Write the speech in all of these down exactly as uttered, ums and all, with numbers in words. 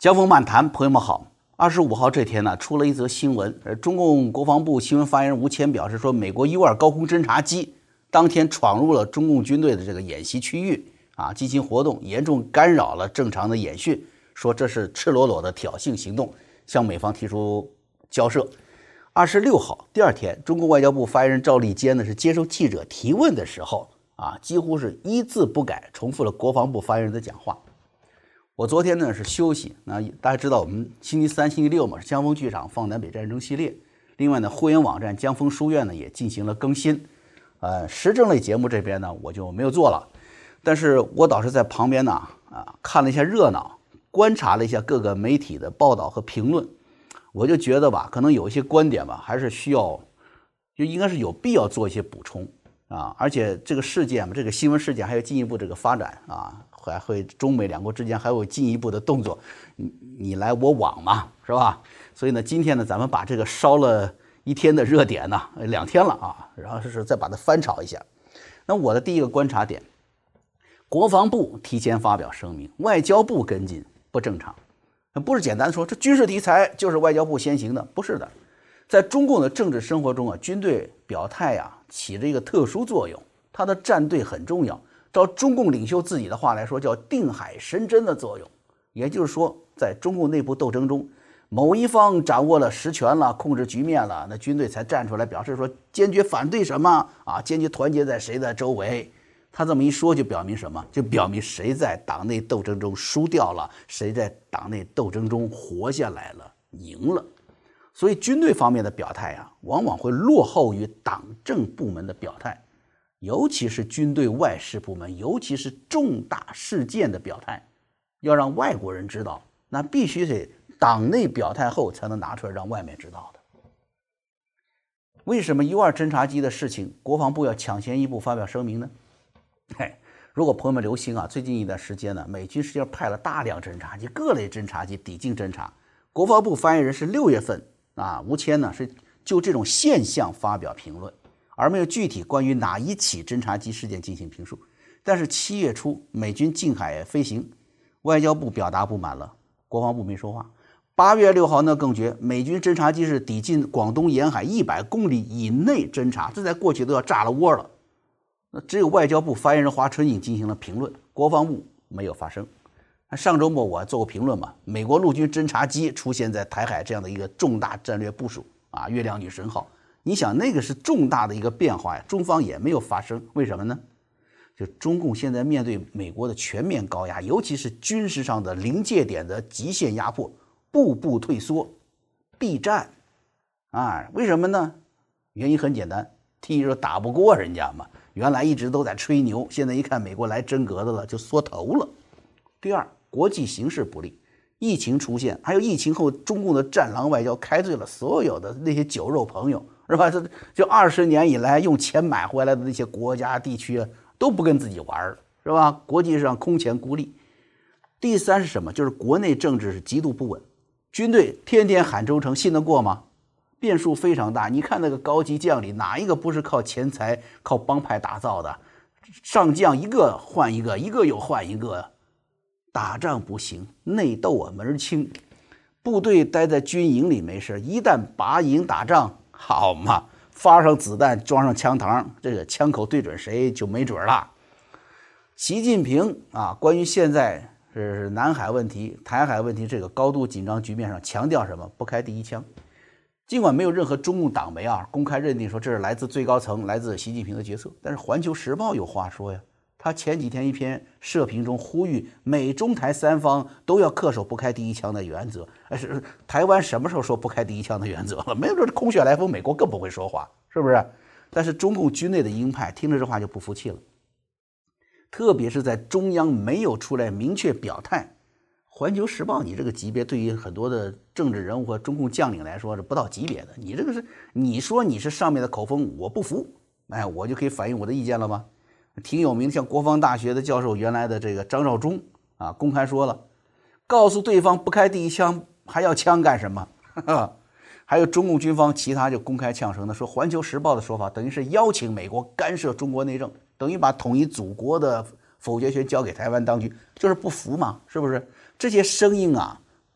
江峰漫谈，朋友们好。二十五号这天呢，出了一则新闻，呃，中共国防部新闻发言人吴谦表示说，美国 U 二高空侦察机当天闯入了中共军队的这个演习区域啊，进行活动，严重干扰了正常的演训，说这是赤裸裸的挑衅行动，向美方提出交涉。二十六号第二天，中国外交部发言人赵立坚呢是接受记者提问的时候啊，几乎是一字不改重复了国防部发言人的讲话。我昨天呢是休息，那大家知道我们星期三、星期六嘛是江峰剧场放南北战争系列，另外呢会员网站江峰书院呢也进行了更新，呃，时政类节目这边呢我就没有做了，但是我倒是在旁边呢啊看了一下热闹，观察了一下各个媒体的报道和评论，我就觉得吧，可能有一些观点吧还是需要，就应该是有必要做一些补充啊，而且这个事件嘛，这个新闻事件还有进一步这个发展啊。还会中美两国之间还有进一步的动作，你你来我往嘛，是吧？所以呢，今天呢，咱们把这个烧了一天的热点呢，两天了啊，然后是再把它翻炒一下。那我的第一个观察点，国防部提前发表声明，外交部跟进不正常，不是简单说这军事题材就是外交部先行的，不是的。在中共的政治生活中啊，军队表态啊起着一个特殊作用，它的站队很重要。照中共领袖自己的话来说，叫定海神针的作用，也就是说，在中共内部斗争中，某一方掌握了实权了，控制局面了，那军队才站出来表示说坚决反对什么啊，坚决团结在谁的周围。他这么一说，就表明什么？就表明谁在党内斗争中输掉了，谁在党内斗争中活下来了，赢了。所以军队方面的表态啊，往往会落后于党政部门的表态。尤其是军队外事部门，尤其是重大事件的表态，要让外国人知道，那必须得党内表态后才能拿出来让外面知道的。为什么 U 二侦察机的事情，国防部要抢先一步发表声明呢？嘿，如果朋友们留心啊，最近一段时间呢，美军实际上派了大量侦察机，各类侦察机抵近侦察。国防部发言人是六月份啊，吴谦呢是就这种现象发表评论。而没有具体关于哪一起侦察机事件进行评述。但是七月初美军近海飞行，外交部表达不满了，国防部没说话。八月六号呢更绝，美军侦察机是抵近广东沿海一百公里以内侦察，这在过去都要炸了窝了。那只有外交部发言人华春莹进行了评论，国防部没有发声。上周末我做过评论嘛，美国陆军侦察机出现在台海这样的一个重大战略部署啊，月亮女神号。你想那个是重大的一个变化呀，中方也没有发生，为什么呢？就中共现在面对美国的全面高压，尤其是军事上的临界点的极限压迫，步步退缩，避战啊？为什么呢？原因很简单，第一说打不过人家嘛，原来一直都在吹牛，现在一看美国来真格的了，就缩头了。第二，国际形势不利。疫情出现，还有疫情后中共的战狼外交开罪了所有的那些酒肉朋友，是吧？这就二十年以来用钱买回来的那些国家地区啊，都不跟自己玩了，是吧？国际上空前孤立。第三是什么？就是国内政治是极度不稳，军队天天喊忠诚，信得过吗？变数非常大。你看那个高级将领，哪一个不是靠钱财、靠帮派打造的？上将一个换一个，一个又换一个。打仗不行，内斗啊门儿清。部队待在军营里没事，一旦拔营打仗，好嘛，发上子弹，装上枪膛，这个枪口对准谁就没准了。习近平啊，关于现在是南海问题、台海问题这个高度紧张局面上，强调什么？不开第一枪。尽管没有任何中共党媒啊公开认定说这是来自最高层、来自习近平的决策，但是《环球时报》有话说呀。他前几天一篇社评中呼吁美中台三方都要恪守不开第一枪的原则。哎，是台湾什么时候说不开第一枪的原则了？没有，这空穴来风，美国更不会说话，是不是？但是中共军内的鹰派听了这话就不服气了，特别是在中央没有出来明确表态。环球时报你这个级别对于很多的政治人物和中共将领来说是不到级别的，你这个是你说你是上面的口风，我不服，哎，我就可以反映我的意见了吗？挺有名，像国防大学的教授原来的这个张召忠啊，公开说了，告诉对方不开第一枪，还要枪干什么？还有中共军方其他就公开呛声的说，《环球时报》的说法等于是邀请美国干涉中国内政，等于把统一祖国的否决权交给台湾当局，就是不服嘛，是不是？这些声音啊，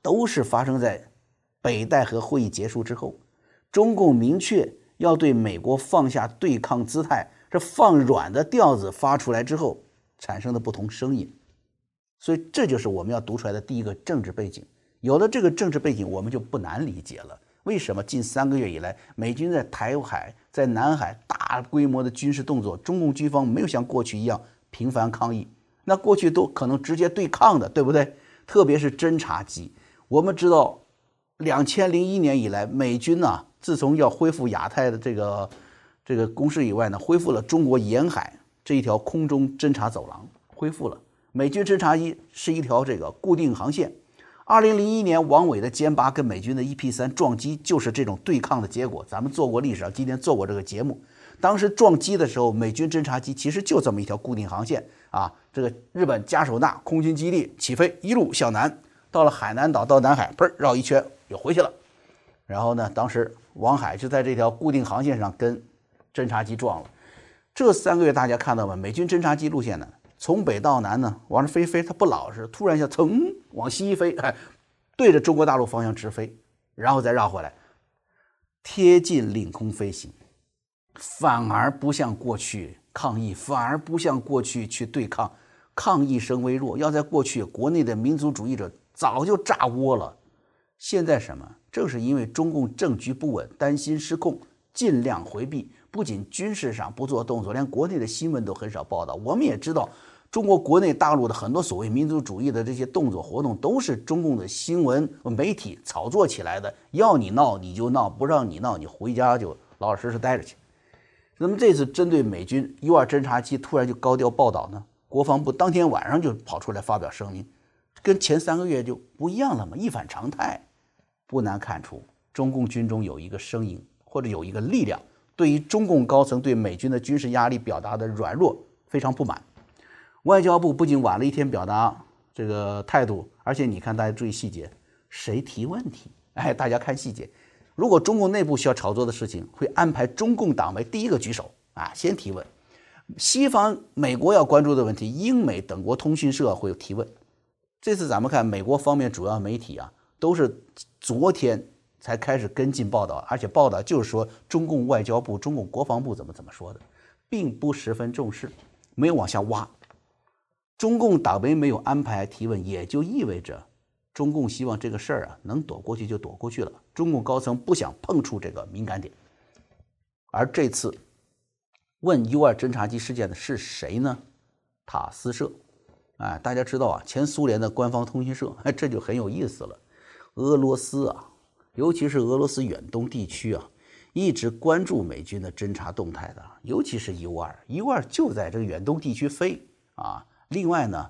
都是发生在北戴河会议结束之后，中共明确要对美国放下对抗姿态，这放软的调子发出来之后产生的不同声音。所以这就是我们要读出来的第一个政治背景。有了这个政治背景，我们就不难理解了，为什么近三个月以来，美军在台海、在南海大规模的军事动作，中共军方没有像过去一样频繁抗议，那过去都可能直接对抗的，对不对？特别是侦察机，我们知道两千零一年以来，美军呢、啊，自从要恢复亚太的这个这个攻势以外呢，恢复了中国沿海这一条空中侦察走廊，恢复了。美军侦察机是一条这个固定航线。二零零一年王伟的歼八跟美军的 E P 三撞击，就是这种对抗的结果。咱们做过历史，今天做过这个节目。当时撞击的时候，美军侦察机其实就这么一条固定航线啊。这个日本加手纳空军基地起飞，一路向南，到了海南岛到南海，砰绕一圈又回去了。然后呢，当时王海就在这条固定航线上跟侦察机撞了。这三个月大家看到吗？美军侦察机路线呢？从北到南呢，往上飞飞，它不老实，突然一下噌往西一飞，哎，对着中国大陆方向直飞，然后再绕回来，贴近领空飞行，反而不像过去抗议，反而不像过去去对抗，抗议声微弱。要在过去，国内的民族主义者早就炸窝了。现在什么？正是因为中共政局不稳，担心失控，尽量回避。不仅军事上不做动作，连国内的新闻都很少报道。我们也知道，中国国内大陆的很多所谓民族主义的这些动作活动，都是中共的新闻媒体炒作起来的。要你闹你就闹，不让你闹你回家就老老实实待着去。那么这次针对美军 U 二侦察机突然就高调报道呢，国防部当天晚上就跑出来发表声明，跟前三个月就不一样了嘛，一反常态。不难看出，中共军中有一个声音或者有一个力量，对于中共高层对美军的军事压力表达的软弱非常不满。外交部不仅晚了一天表达这个态度，而且你看大家注意细节，谁提问题？哎，大家看细节。如果中共内部需要炒作的事情，会安排中共党委第一个举手啊，先提问。西方美国要关注的问题，英美等国通讯社会有提问。这次咱们看美国方面主要媒体啊，都是昨天才开始跟进报道，而且报道就是说中共外交部、中共国防部怎么怎么说的，并不十分重视，没有往下挖。中共党媒没有安排提问，也就意味着中共希望这个事儿啊能躲过去就躲过去了。中共高层不想碰触这个敏感点。而这次问 U 二侦察机事件的是谁呢？塔斯社。哎，大家知道啊，前苏联的官方通讯社，哎，这就很有意思了。俄罗斯啊，尤其是俄罗斯远东地区啊，一直关注美军的侦察动态的，尤其是 U 二 U 二就在这个远东地区飞啊。另外呢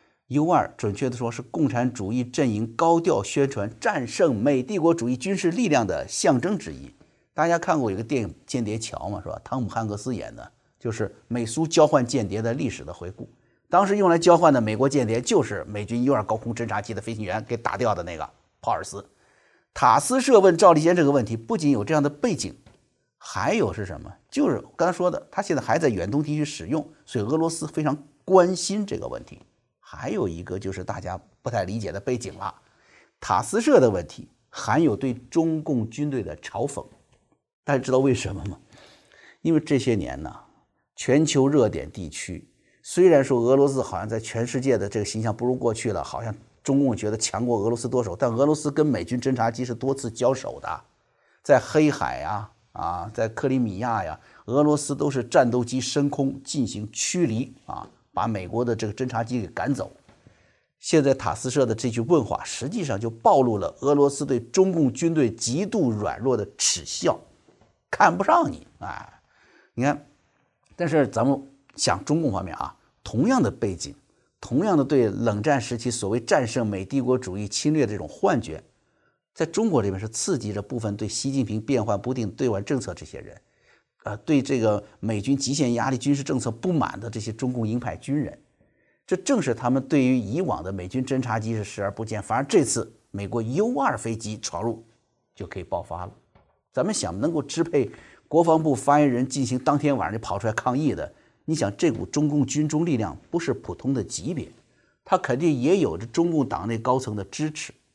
U 二 准确的说是共产主义阵营高调宣传战胜美帝国主义军事力量的象征之一。大家看过一个电影《间谍桥》嘛，是吧？汤姆汉克斯演的，就是美苏交换间谍的历史的回顾。当时用来交换的美国间谍就是美军 U 二 高空侦察机的飞行员给打掉的那个鲍尔斯。塔斯社问赵立坚这个问题，不仅有这样的背景，还有是什么？就是刚才说的，他现在还在远东地区使用，所以俄罗斯非常关心这个问题。还有一个就是大家不太理解的背景了，塔斯社的问题含有对中共军队的嘲讽。大家知道为什么吗？因为这些年呢，全球热点地区虽然说俄罗斯好像在全世界的这个形象不如过去了，好像中共觉得强过俄罗斯多手，但俄罗斯跟美军侦察机是多次交手的，在黑海呀、啊，啊，在克里米亚呀，俄罗斯都是战斗机升空进行驱离啊，把美国的这个侦察机给赶走。现在塔斯社的这句问话，实际上就暴露了俄罗斯对中共军队极度软弱的耻笑，看不上你啊！你看，但是咱们想中共方面啊，同样的背景，同样的对冷战时期所谓战胜美帝国主义侵略的这种幻觉，在中国这边是刺激着部分对习近平变幻不定对外政策这些人，呃，对这个美军极限压力军事政策不满的这些中共鹰派军人。这正是他们对于以往的美军侦察机是视而不见，反而这次美国 U 二 飞机闯入就可以爆发了。咱们想能够支配国防部发言人进行当天晚上就跑出来抗议的，你想这股中共军中力量不是普通的级别，他肯定也有着中共党内高层的支持。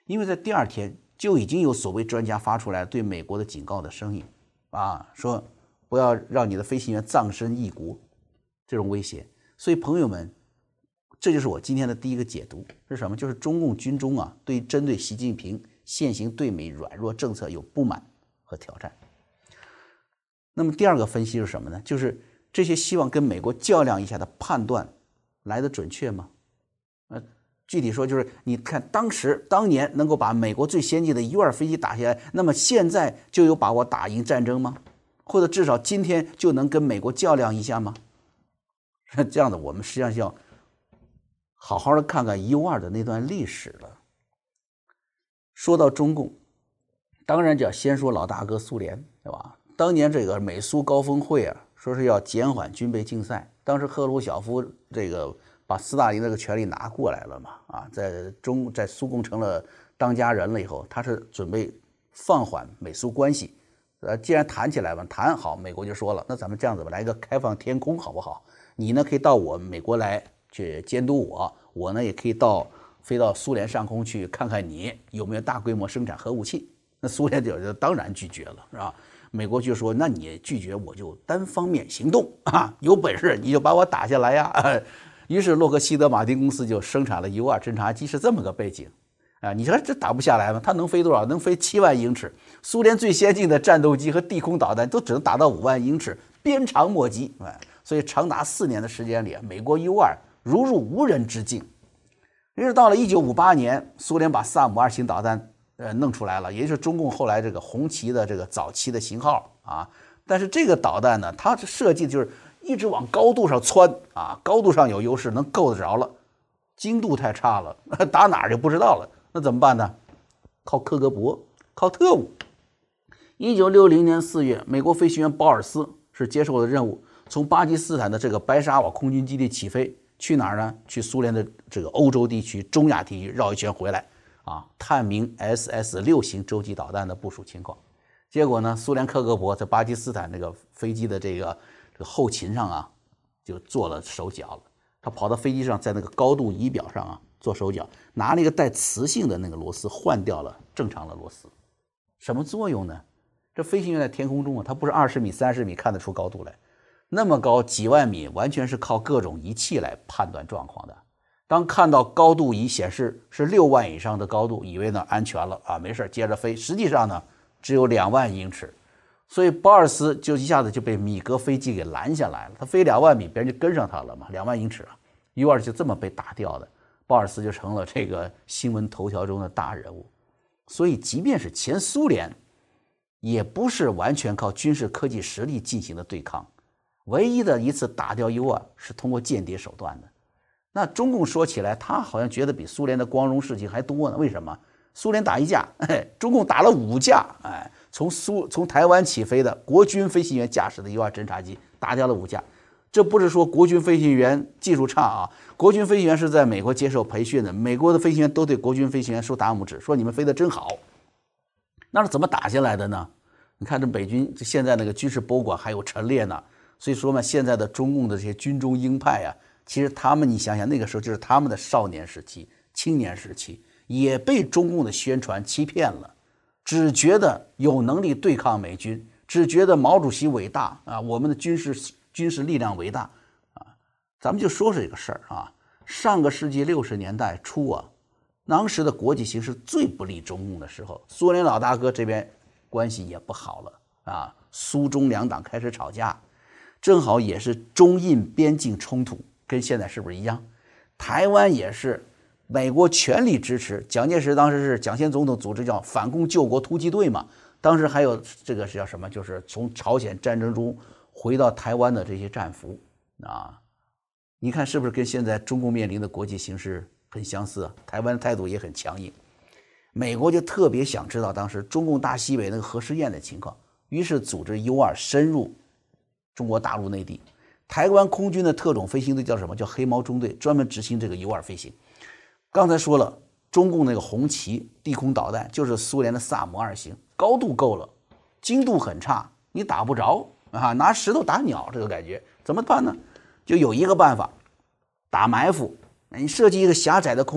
因为在第二天就已经有所谓专家发出来对美国的警告的声音啊，说不要让你的飞行员葬身异国这种威胁。所以朋友们，这就是我今天的第一个解读是什么？就是中共军中啊，对针对习近平现行对美软弱政策有不满和挑战。那么第二个分析是什么呢？就是这些希望跟美国较量一下的判断来得准确吗？呃，具体说就是你看当时当年能够把美国最先进的 U 二飞机打下来，那么现在就有把握打赢战争吗？或者至少今天就能跟美国较量一下吗？这样的我们实际上要好好的看看 U 二的那段历史了。说到中共，当然就要先说老大哥苏联，对吧？当年这个美苏高峰会啊，说是要减缓军备竞赛，当时赫鲁晓夫这个把斯大林这个权力拿过来了嘛，啊，在中在苏共成了当家人了以后，他是准备放缓美苏关系。呃，既然谈起来嘛，谈好，美国就说了，那咱们这样子吧，来一个开放天空好不好？你呢可以到我美国来去监督我，我呢也可以到飞到苏联上空去看看你有没有大规模生产核武器。那苏联就当然拒绝了，是吧？美国就说，那你拒绝我就单方面行动啊，有本事你就把我打下来呀。于是洛克希德马丁公司就生产了 U 二侦察机，是这么个背景啊。你说这打不下来吗？它能飞多少？能飞七万英尺。苏联最先进的战斗机和地空导弹都只能达到五万英尺，鞭长莫及。哎，所以长达四年的时间里，美国 U 二如入无人之境。于是到了一九五八年，苏联把萨姆二型导弹呃弄出来了，也就是中共后来这个红旗的这个早期的型号啊。但是这个导弹呢，它设计就是一直往高度上窜啊，高度上有优势，能够得着了，精度太差了，打哪儿就不知道了。那怎么办呢？靠克格勃，靠特务。一九六零年四月，美国飞行员保尔斯是接受了任务，从巴基斯坦的这个白沙瓦空军基地起飞，去哪儿呢？去苏联的这个欧洲地区、中亚地区绕一圈回来啊，探明 S S 六型洲际导弹的部署情况。结果呢，苏联克格勃在巴基斯坦这个飞机的这个这个后勤上啊，就做了手脚了。他跑到飞机上，在那个高度仪表上啊做手脚，拿了一个带磁性的那个螺丝换掉了正常的螺丝。什么作用呢？这飞行员在天空中啊，他不是二十米、三十米看得出高度来，那么高几万米，完全是靠各种仪器来判断状况的。当看到高度仪显示是六万以上的高度，以为呢安全了啊，没事接着飞，实际上呢只有两万英尺，所以保尔斯就一下子就被米格飞机给拦下来了。他飞两万米，别人就跟上他了嘛，两万英尺啊 ，U 二就这么被打掉的，保尔斯就成了这个新闻头条中的大人物。所以，即便是前苏联，也不是完全靠军事科技实力进行的对抗，唯一的一次打掉 U 二是通过间谍手段的。那中共说起来，他好像觉得比苏联的光荣事情还多呢。为什么？苏联打一架，哎，中共打了五架，哎，从苏从台湾起飞的国军飞行员驾驶的 U 二侦察机打掉了五架。这不是说国军飞行员技术差啊，国军飞行员是在美国接受培训的，美国的飞行员都对国军飞行员竖大拇指，说你们飞得真好。那是怎么打下来的呢？你看这美军现在那个军事博物馆还有陈列呢。所以说嘛，现在的中共的这些军中鹰派啊，其实他们你想想，那个时候就是他们的少年时期、青年时期，也被中共的宣传欺骗了，只觉得有能力对抗美军，只觉得毛主席伟大啊，我们的军事军事力量伟大啊。咱们就说说这个事儿啊，上个世纪六十年代初啊，当时的国际形势最不利中共的时候，苏联老大哥这边关系也不好了啊，苏中两党开始吵架。正好也是中印边境冲突，跟现在是不是一样？台湾也是美国全力支持，蒋介石当时是蒋先总统组织叫反共救国突击队嘛，当时还有这个是叫什么？就是从朝鲜战争中回到台湾的这些战俘啊，你看是不是跟现在中共面临的国际形势很相似啊？台湾的态度也很强硬，美国就特别想知道当时中共大西北那个核试验的情况，于是组织 U 二深入中国大陆内地，台湾空军的特种飞行队叫什么？叫黑猫中队，专门执行这个 U 二飞行。刚才说了，中共那个红旗地空导弹就是苏联的萨姆二型，高度够了，精度很差，你打不着啊，拿石头打鸟这个感觉，怎么办呢？就有一个办法，打埋伏。你设计一个狭窄的空域，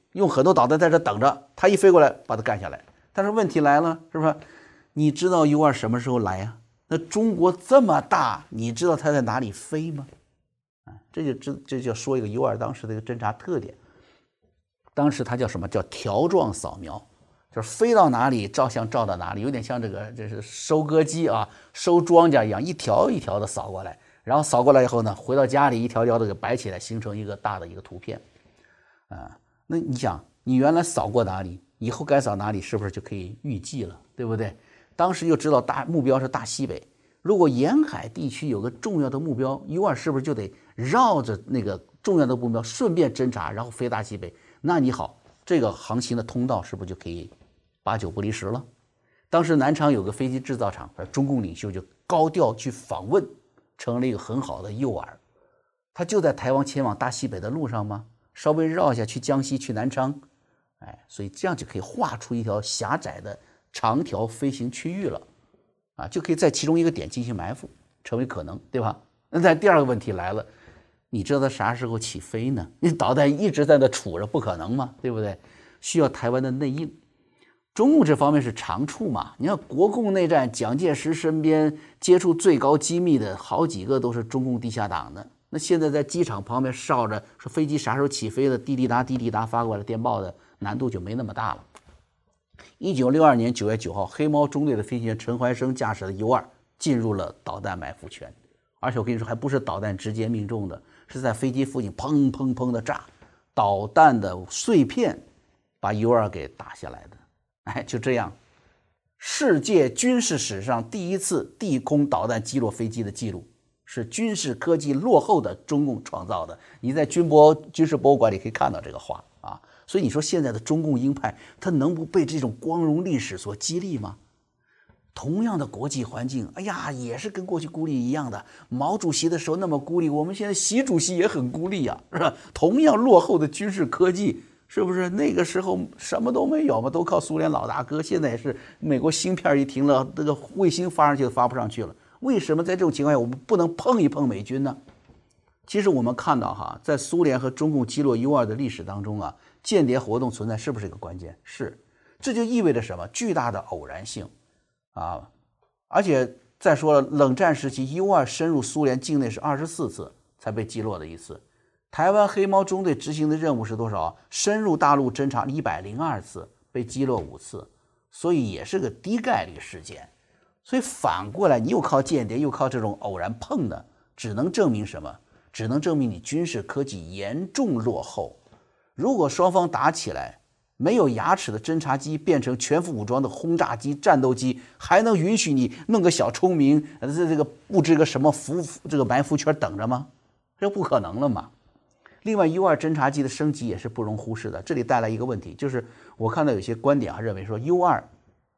用很多导弹在这等着，它一飞过来把它干下来。但是问题来了，是不是？你知道 U 二什么时候来呀？那中国这么大，你知道它在哪里飞吗？啊，这就这这就说一个 U 二当时的一个侦察特点。当时它叫什么？叫条状扫描，就是飞到哪里照相照到哪里，有点像这个这是收割机啊，收庄稼一样，一条一条的扫过来，然后扫过来以后呢，回到家里一条条的给摆起来，形成一个大的一个图片。啊，那你想，你原来扫过哪里，以后该扫哪里，是不是就可以预计了，对不对？当时就知道大目标是大西北，如果沿海地区有个重要的目标 ，U 二是不是就得绕着那个重要的目标顺便侦察，然后飞大西北？那你好，这个航行的通道是不是就可以八九不离十了？当时南昌有个飞机制造厂，中共领袖就高调去访问，成了一个很好的诱饵。他就在台湾前往大西北的路上吗？稍微绕一下去江西去南昌，哎，所以这样就可以画出一条狭窄的长条飞行区域了，啊，就可以在其中一个点进行埋伏，成为可能，对吧？那在第二个问题来了，你知道它啥时候起飞呢？你导弹一直在那杵着，不可能嘛，对不对？需要台湾的内应。中共这方面是长处嘛，你看国共内战，蒋介石身边接触最高机密的好几个都是中共地下党的。那现在在机场旁边哨着说飞机啥时候起飞的，滴滴答滴滴答发过来电报的难度就没那么大了。一九六二年九月九号，黑猫中队的飞行员陈怀生驾驶的 U 二进入了导弹埋伏圈，而且我跟你说，还不是导弹直接命中的，是在飞机附近砰砰砰的炸，导弹的碎片把 U 二给打下来的。哎，就这样，世界军事史上第一次地空导弹击落飞机的记录，是军事科技落后的中共创造的。你在军博军事博物馆里可以看到这个话啊。所以你说现在的中共鹰派，他能不被这种光荣历史所激励吗？同样的国际环境，哎呀，也是跟过去孤立一样的。毛主席的时候那么孤立，我们现在习主席也很孤立啊，是吧？同样落后的军事科技，是不是？那个时候什么都没有嘛，都靠苏联老大哥。现在也是美国芯片一停了，这个卫星发上去都发不上去了。为什么在这种情况下我们不能碰一碰美军呢？其实我们看到哈，在苏联和中共击落 U 二的历史当中啊，间谍活动存在是不是一个关键？是，这就意味着什么？巨大的偶然性啊！而且再说了，冷战时期 U 二深入苏联境内是二十四次才被击落的一次，台湾黑猫中队执行的任务是多少？深入大陆侦察一百零二次，被击落五次，所以也是个低概率事件。所以反过来，你又靠间谍，又靠这种偶然碰的，只能证明什么？只能证明你军事科技严重落后。如果双方打起来，没有牙齿的侦察机变成全副武装的轰炸机、战斗机，还能允许你弄个小聪明，这这个布置个什么伏这个埋伏圈等着吗？这不可能了嘛。另外 U 二侦察机的升级也是不容忽视的，这里带来一个问题，就是我看到有些观点啊认为说 U 二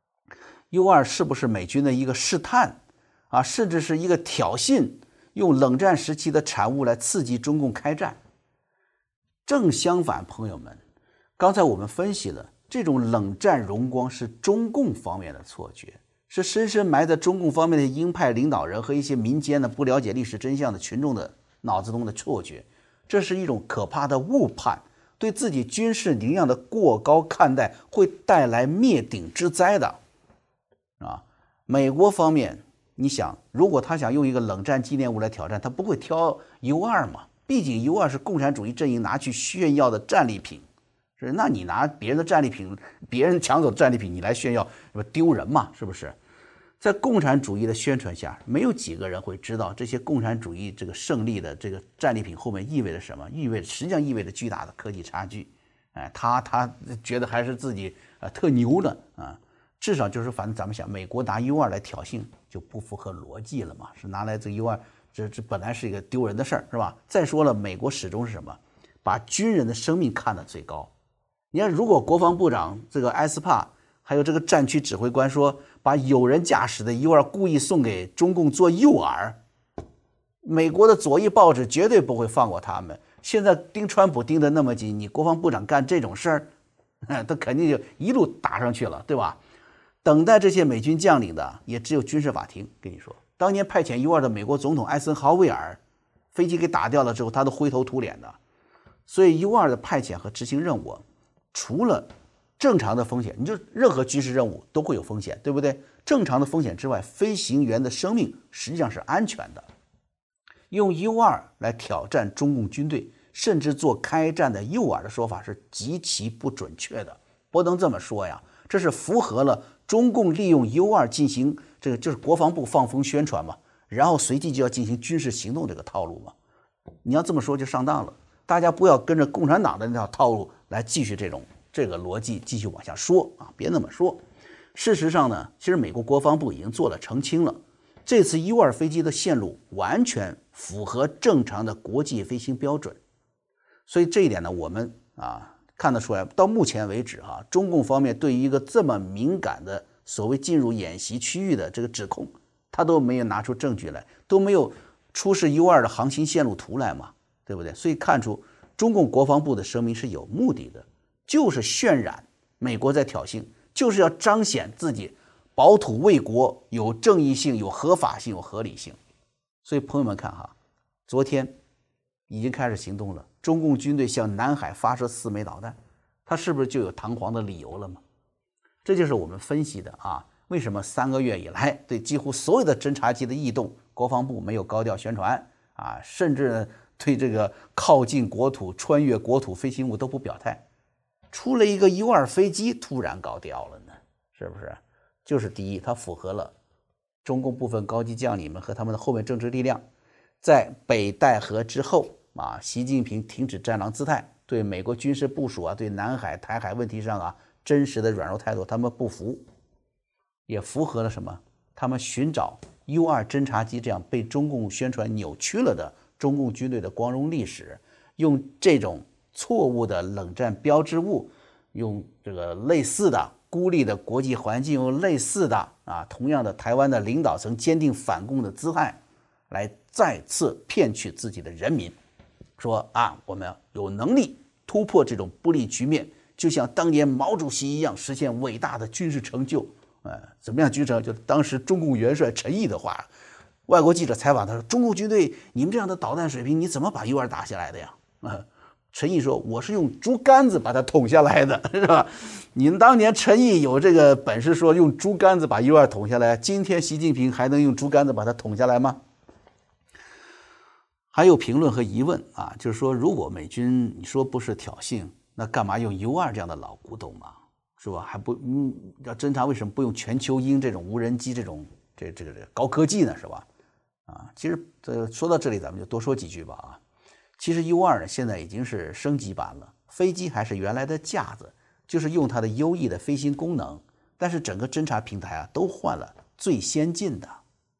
U 二是不是美军的一个试探啊，甚至是一个挑衅，用冷战时期的产物来刺激中共开战。正相反，朋友们，刚才我们分析了，这种冷战荣光是中共方面的错觉，是深深埋在中共方面的鹰派领导人和一些民间的不了解历史真相的群众的脑子中的错觉。这是一种可怕的误判，对自己军事力量的过高看待会带来灭顶之灾的。啊，美国方面，你想，如果他想用一个冷战纪念物来挑战，他不会挑 U 二嘛？毕竟 U 二是共产主义阵营拿去炫耀的战利品，是？那你拿别人的战利品，别人抢走的战利品，你来炫耀，丢人嘛？是不是？在共产主义的宣传下，没有几个人会知道这些共产主义这个胜利的这个战利品后面意味着什么，意味着实际上意味着巨大的科技差距。哎，他他觉得还是自己呃特牛的啊，至少就是反正咱们想，美国拿 U 二来挑衅就不符合逻辑了嘛，是拿来这 U 二，这这本来是一个丢人的事儿，是吧？再说了，美国始终是什么？把军人的生命看得最高。你看，如果国防部长这个埃斯帕还有这个战区指挥官说，把有人驾驶的 U 二故意送给中共做诱饵，美国的左翼报纸绝对不会放过他们。现在盯川普盯得那么紧，你国防部长干这种事儿，他肯定就一路打上去了，对吧？等待这些美军将领的也只有军事法庭。跟你说，当年派遣 U 二的美国总统艾森豪威尔，飞机给打掉了之后，他都灰头土脸的。所以 U 二的派遣和执行任务除了正常的风险，你就任何军事任务都会有风险，对不对？正常的风险之外，飞行员的生命实际上是安全的。用 U 二来挑战中共军队，甚至做开战的诱饵的说法是极其不准确的，不能这么说呀。这是符合了中共利用 U 二进行这个就是国防部放风宣传嘛，然后随即就要进行军事行动这个套路嘛。你要这么说就上当了，大家不要跟着共产党的那套套路来继续这种这个逻辑继续往下说啊，别那么说。事实上呢，其实美国国防部已经做了澄清了，这次 U 二飞机的线路完全符合正常的国际飞行标准，所以这一点呢，我们啊看得出来，到目前为止哈、啊，中共方面对于一个这么敏感的所谓进入演习区域的这个指控，他都没有拿出证据来，都没有出示 U 二的航行线路图来嘛，对不对？所以看出中共国防部的声明是有目的的，就是渲染美国在挑衅，就是要彰显自己保土卫国有正义性、有合法性、有合理性。所以朋友们看哈，昨天已经开始行动了，中共军队向南海发射四枚导弹，它是不是就有堂皇的理由了吗？这就是我们分析的啊，为什么三个月以来对几乎所有的侦察机的异动，国防部没有高调宣传啊，甚至对这个靠近国土、穿越国土飞行物都不表态，出了一个 U 二飞机突然高调了呢，是不是？就是第一，它符合了中共部分高级将领们和他们的后面政治力量，在北戴河之后啊，习近平停止战狼姿态，对美国军事部署啊，对南海、台海问题上啊真实的软弱态度，他们不服，也符合了什么？他们寻找 U 二侦察机这样被中共宣传扭曲了的中共军队的光荣历史，用这种错误的冷战标志物，用这个类似的孤立的国际环境，用类似的啊同样的台湾的领导层坚定反共的姿态，来再次骗取自己的人民，说啊我们有能力突破这种不利局面，就像当年毛主席一样，实现伟大的军事成就。呃，怎么样军事成就？就当时中共元帅陈毅的话，外国记者采访他说：“中共军队你们这样的导弹水平，你怎么把 U 二打下来的呀？”啊，陈毅说：“我是用竹竿子把它捅下来的，是吧？你们当年陈毅有这个本事说用竹竿子把 U 二捅下来，今天习近平还能用竹竿子把它捅下来吗？”还有评论和疑问啊，就是说，如果美军你说不是挑衅，那干嘛用 U 二这样的老古董嘛？是吧？还不嗯，要侦察为什么不用全球鹰这种无人机这种这这个这个高科技呢？是吧？啊，其实这说到这里，咱们就多说几句吧啊。其实 U 二呢现在已经是升级版了，飞机还是原来的架子，就是用它的优异的飞行功能，但是整个侦察平台啊都换了最先进的。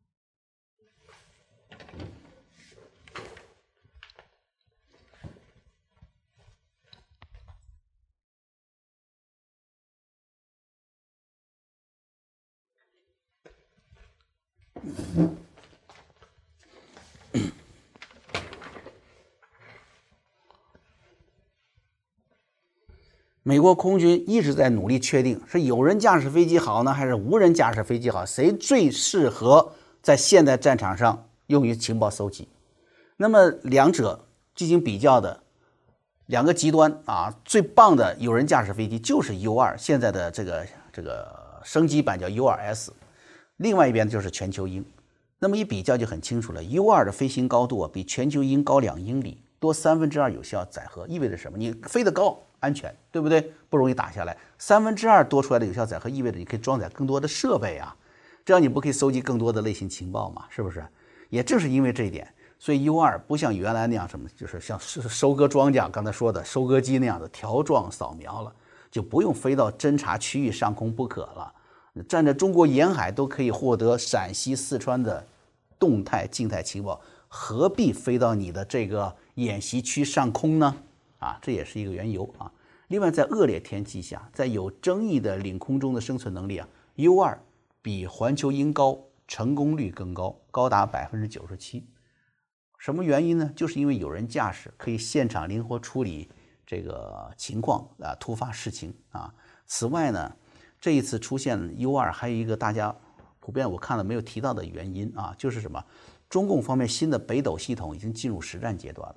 美国空军一直在努力确定是有人驾驶飞机好呢，还是无人驾驶飞机好，谁最适合在现代战场上用于情报搜集。那么两者进行比较的两个极端啊，最棒的有人驾驶飞机就是 U 二，现在的这个这个升级版叫 U 二 S， 另外一边就是全球鹰。那么一比较就很清楚了 ，U 二的飞行高度啊比全球鹰高两英里，多三分之二有效载荷，意味着什么？你飞得高，安全，对不对？不容易打下来。三分之二多出来的有效载荷，意味着你可以装载更多的设备啊，这样你不可以搜集更多的类型情报嘛？是不是？也正是因为这一点，所以 U 二不像原来那样什么，就是像收割庄稼刚才说的收割机那样的条状扫描了，就不用飞到侦察区域上空不可了。站在中国沿海都可以获得陕西、四川的动态、静态情报，何必飞到你的这个演习区上空呢？啊，这也是一个缘由啊。另外，在恶劣天气下，在有争议的领空中的生存能力啊 ，U 二比环球鹰高，成功率更高，高达百分之九十七。什么原因呢？就是因为有人驾驶，可以现场灵活处理这个情况啊，突发事情啊。此外呢，这一次出现 U 二还有一个大家普遍我看了没有提到的原因啊，就是什么？中共方面新的北斗系统已经进入实战阶段了。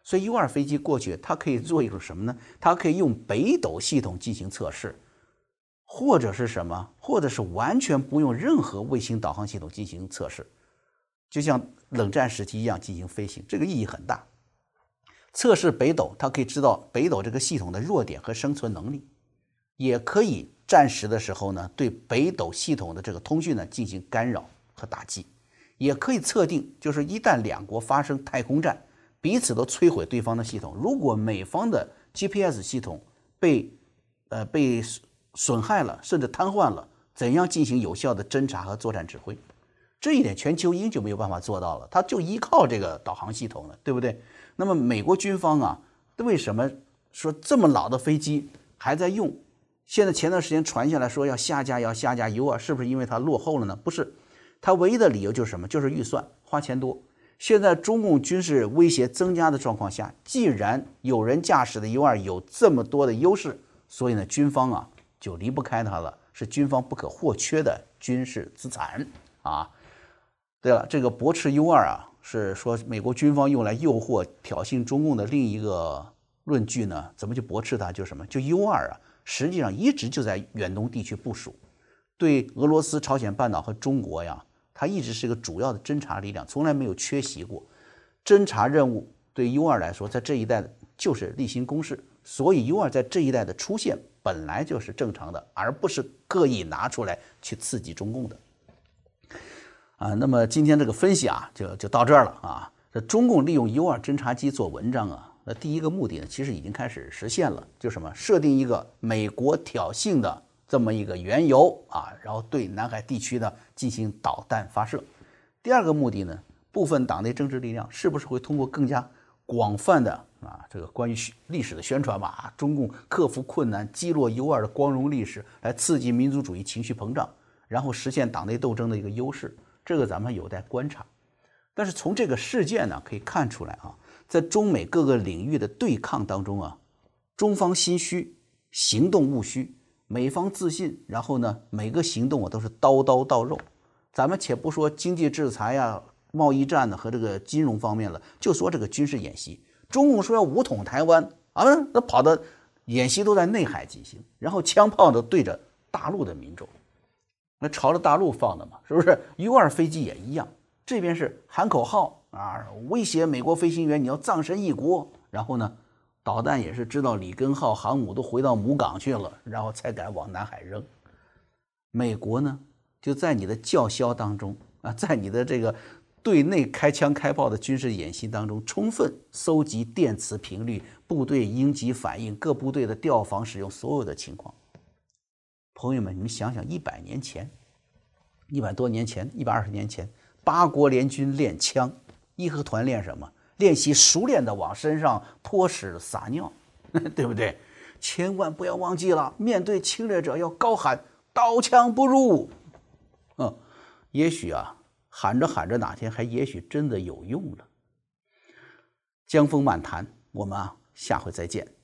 所以 U 二飞机过去，它可以做一种什么呢？它可以用北斗系统进行测试，或者是什么？或者是完全不用任何卫星导航系统进行测试，就像冷战时期一样进行飞行，这个意义很大。测试北斗，它可以知道北斗这个系统的弱点和生存能力，也可以战时的时候呢，对北斗系统的这个通讯呢进行干扰和打击，也可以测定，就是一旦两国发生太空战，彼此都摧毁对方的系统，如果美方的 G P S 系统被呃被损害了，甚至瘫痪了，怎样进行有效的侦察和作战指挥？这一点全球鹰就没有办法做到了，它就依靠这个导航系统了，对不对？那么美国军方啊，为什么说这么老的飞机还在用？现在前段时间传下来说要下架，要下架 U 二，是不是因为它落后了呢？不是，它唯一的理由就是什么？就是预算花钱多。现在中共军事威胁增加的状况下，既然有人驾驶的 U 二有这么多的优势，所以呢，军方啊就离不开它了，是军方不可或缺的军事资产啊。对了，这个驳斥 U 二啊，是说美国军方用来诱惑、挑衅中共的另一个论据呢？怎么去驳斥它？就什么？就 U 二啊，实际上一直就在远东地区部署，对俄罗斯、朝鲜半岛和中国呀，它一直是个主要的侦察力量，从来没有缺席过。侦察任务对 U 二来说，在这一代就是例行公事，所以 U 二在这一代的出现本来就是正常的，而不是刻意拿出来去刺激中共的。啊，那么今天这个分析啊，就就到这儿了啊。这中共利用 U 二侦察机做文章啊，那第一个目的呢，其实已经开始实现了，就是什么？设定一个美国挑衅的这么一个缘由啊，然后对南海地区呢进行导弹发射。第二个目的呢，部分党内政治力量是不是会通过更加广泛的啊这个关于历史的宣传吧，啊，中共克服困难、击落 U 二的光荣历史，来刺激民族主义情绪膨胀，然后实现党内斗争的一个优势？这个咱们有待观察。但是从这个事件呢可以看出来啊，在中美各个领域的对抗当中啊，中方心虚，行动务虚，美方自信，然后呢每个行动啊都是刀刀到肉。咱们且不说经济制裁呀、贸易战呢和这个金融方面了，就说这个军事演习，中共说要武统台湾啊，那跑的演习都在内海进行，然后枪炮都对着大陆的民众，那朝着大陆放的嘛，是不是 ？U 二飞机也一样，这边是喊口号啊，威胁美国飞行员你要葬身异国，然后呢，导弹也是知道里根号航母都回到母港去了，然后才敢往南海扔。美国呢，就在你的叫嚣当中啊，在你的这个对内开枪开炮的军事演习当中，充分搜集电磁频率、部队应急反应、各部队的调防使用所有的情况。朋友们，你们想想，一百年前，一百多年前，一百二十年前，八国联军练枪，义和团练什么？练习熟练的往身上泼屎撒尿，对不对？千万不要忘记了，面对侵略者要高喊“刀枪不入”。嗯，也许啊，喊着喊着，哪天还也许真的有用了。江峰漫谈，我们啊，下回再见。